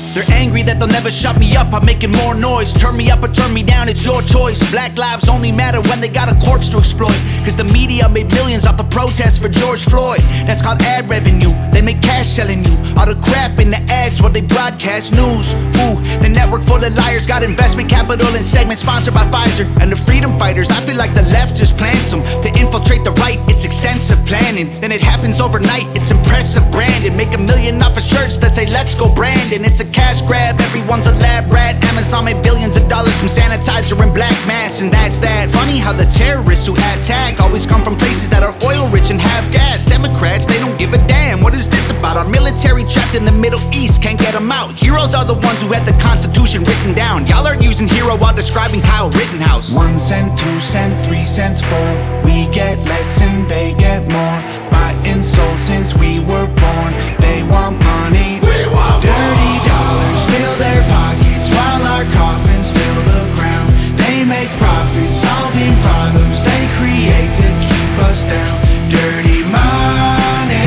They're angry that they'll never shut me up. I'm making more noise. Turn me up or turn me down, it's your choice. Black lives only matter when they got a corpse to exploit. Cause the media made millions off the protests for George Floyd. That's called ad revenue. They make cash selling you all the crap in the ads while they broadcast news. Ooh, the network full of liars got investment capital and segments sponsored by Pfizer. And the freedom fighters, I feel like the left just plants them to infiltrate the right. It's extensive planning, then it happens overnight. It's impressive branding. Make $1 million off of shirts that say let's go Brandon. It's a cash grab, everyone's a lab rat. Amazon made billions of dollars from sanitizer and black masks, and that's that. Funny how the terrorists who attack always come from places that are oil rich and have gas. Democrats, they don't give a damn. What is this about? Our military trapped in the Middle East, can't get them out. Heroes are the ones who had the Constitution written down. Y'all are using hero while describing Kyle Rittenhouse. 1 cent, 2 cent, 3 cents, 4. We get less and they get more. By insult since we were born. They want money. Dirty dollars fill their pockets while our coffins fill the ground. They make profits solving problems they create to keep us down. Dirty money.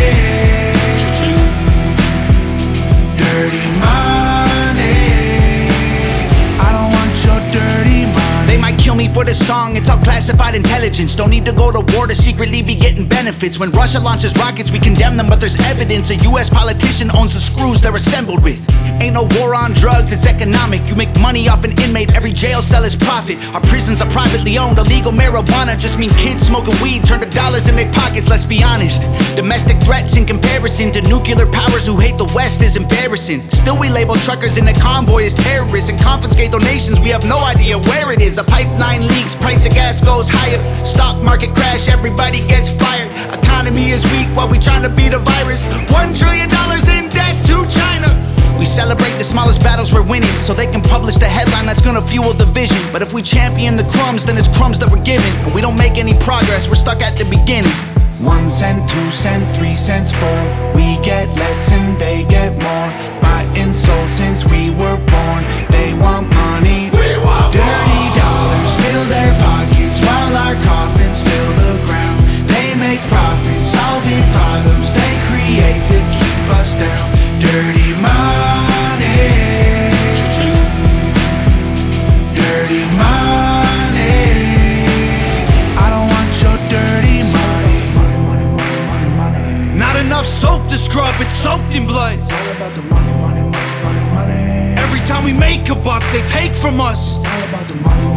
Dirty money. I don't want your dirty money. They might kill me for this song, it's all classified intelligence. Don't need to go to war to secretly be getting benefits. When Russia launches rockets, we condemn them, but there's evidence a US politician owns the screws they're assembled with. Ain't no war on drugs, it's economic. You make money off an inmate, every jail cell is profit. Our prisons are privately owned, illegal marijuana just mean kids smoking weed turn to dollars in their pockets, let's be honest. Domestic threats in comparison to nuclear powers who hate the West is embarrassing. Still we label truckers in the convoy as terrorists and confiscate donations, we have no idea where it is. A pipeline leaks, price of gas goes higher. Stock market crash, everybody gets fired. Economy is weak while we trying to beat a virus. $1 trillion in debt to China. We celebrate the smallest battles we're winning, so they can publish the headline that's gonna fuel the vision. But if we champion the crumbs, then it's crumbs that we're given. And we don't make any progress, we're stuck at the beginning. 1 cent, 2 cent, 3 cents, 4. We get less and they get more. By insult since we were born. They want money. Dirty dollars fill their pockets while our coffins fill the ground. They make profits solving problems they create to keep us down. Dirty money. Dirty money. I don't want your dirty money. Money, money, money, money, money. Not enough soap to scrub, it's soaked in blood. It's all about the money, money, money, money, money. Every time we make a buck, they take from us. It's all about the money,